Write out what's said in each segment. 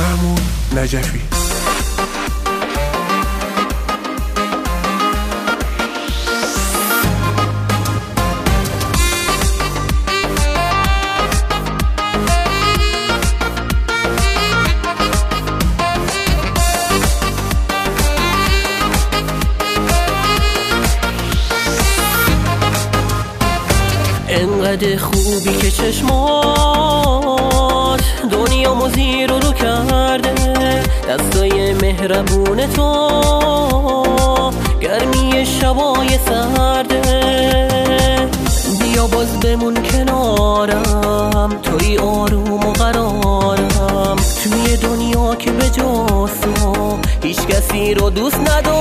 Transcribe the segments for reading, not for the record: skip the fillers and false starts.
محمود نجفی. انقدر خوبی که چشمات دنیامو زیر و رو کرده، دستای مهربون تو گرمی شبای سرده. بیا باز بمون کنارم، توی آروم و قرارم، توی دنیا که به جز تو هیچ کسی رو دوست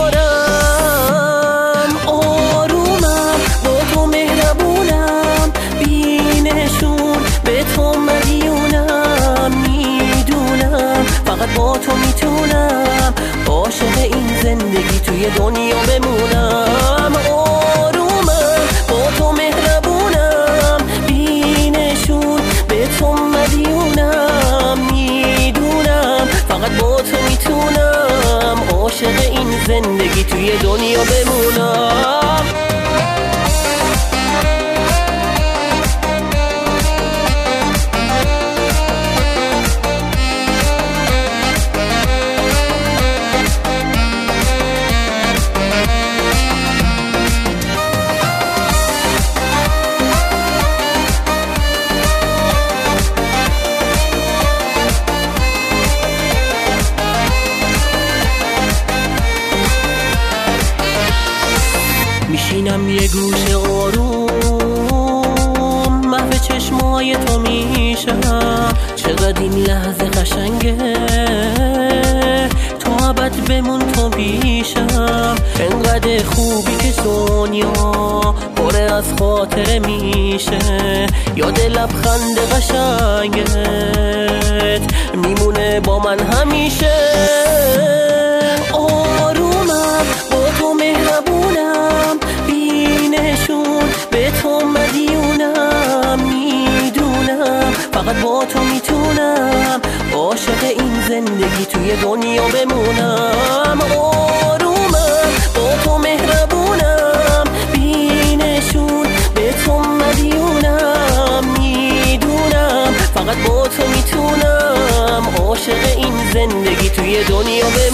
ندارم. آرومم با تو مهربونم، بینشون به تو مدیونم، میدونم فقط با تو میتونم عاشق این زندگی توی دنیا بمونم. آرومم با تو مهربونم، بینشون به تو مدیونم، میدونم فقط با تو میتونم عاشق این زندگی توی دنیا بمونم. میشینم یه گوشه آروم، محو چشمای تو میشم، چقدر این لحظه قشنگه، تا ابد بمون تو پیشم. انقدر خوبی که دنیا پره از خاطره میشه، یاد لبخند قشنگت میمونه با من همیشه. آرومم با تو مهربونم، بینشون به تو مدیونم، میدونم فقط با تو میتونم عاشق این زندگی توی دنیا بمونم. آرومم با تو مهربونم، بینشون به تو مدیونم، میدونم فقط با تو میتونم عاشق این زندگی توی دنیا بمونم.